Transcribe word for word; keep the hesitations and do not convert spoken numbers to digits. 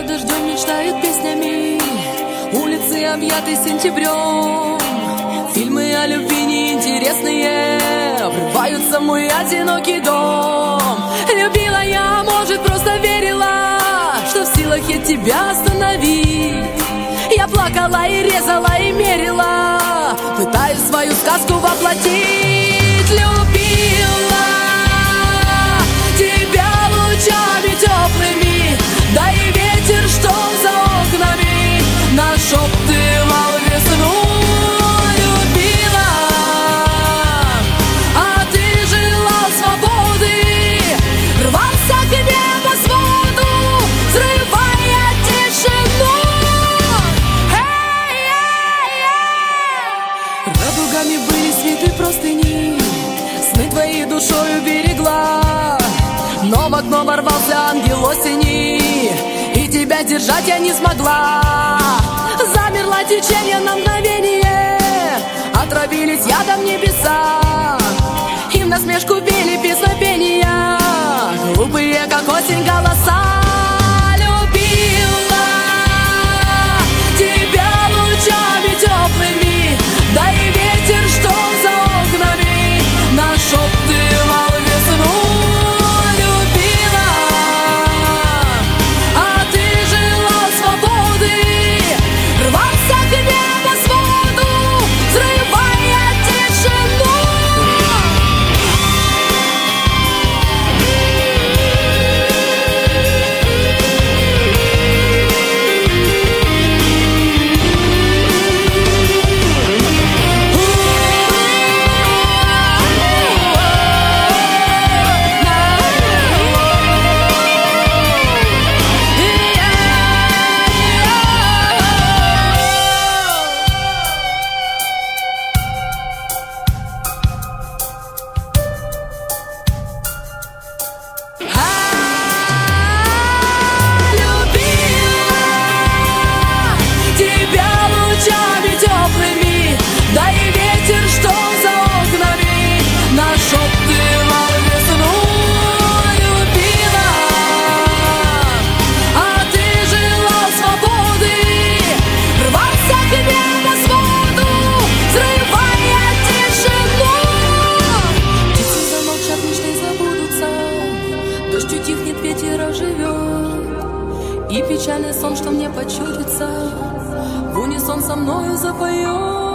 под дождем мечтают песнями, улицы объяты сентябрем. Фильмы о любви неинтересные врываются в мой одинокий дом. Любила я, может, просто верила, что в силах я тебя остановить. Я плакала и резала и мерила, пытаюсь свою сказку воплотить. Любила тебя лучами теплыми, да и ветер, что за окнами нашептывал весну. Любила, а ты желал свободы, рвался к небосводу, взрывая тишину. Радугами были светы простыни, сны твои душою берегла. Но в окно ворвался ангел осени, и тебя держать я не смогла. Замерло течение на мгновение, отравились ядом небеса, и в насмешку пели песнопения, глупые, как осень, голоса. Любила тебя лучами теплыми, да и ветер, что за окнами нашептывал весну. Любила, а ты желал свободы, рвался к небосводу, взрывая тишину. И печальный сон, что мне почудится, в унисон со мною запоет.